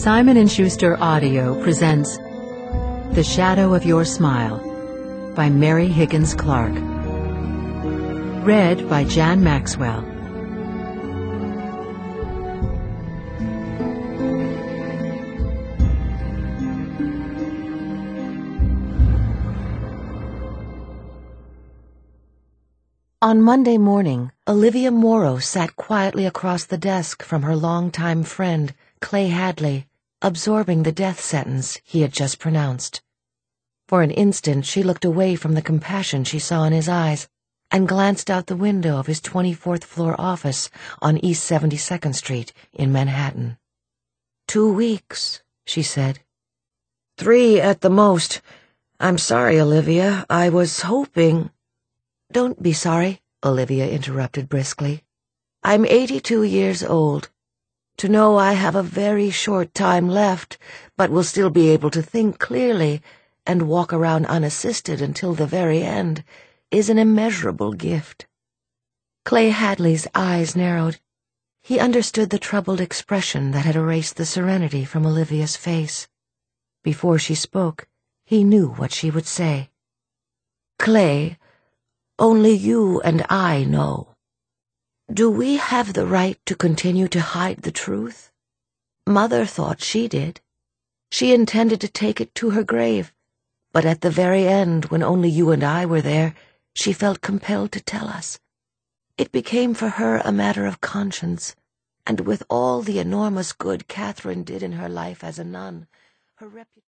Simon & Schuster Audio presents The Shadow of Your Smile by Mary Higgins Clark. Read by Jan Maxwell. On Monday morning, Olivia Morrow sat quietly across the desk from her longtime friend, Clay Hadley, absorbing the death sentence he had just pronounced. For an instant she looked away from the compassion she saw in his eyes and glanced out the window of his 24th floor office on East 72nd Street in Manhattan. 2 weeks, she said. 3 at the most. I'm sorry, Olivia. I was hoping— Don't be sorry, Olivia interrupted briskly. I'm 82 years old. To know I have a very short time left, but will still be able to think clearly and walk around unassisted until the very end, is an immeasurable gift. Clay Hadley's eyes narrowed. He understood the troubled expression that had erased the serenity from Olivia's face. Before she spoke, he knew what she would say. Clay, only you and I know. Do we have the right to continue to hide the truth? Mother thought she did. She intended to take it to her grave, but at the very end, when only you and I were there, she felt compelled to tell us. It became for her a matter of conscience, and with all the enormous good Catherine did in her life as a nun, her reputation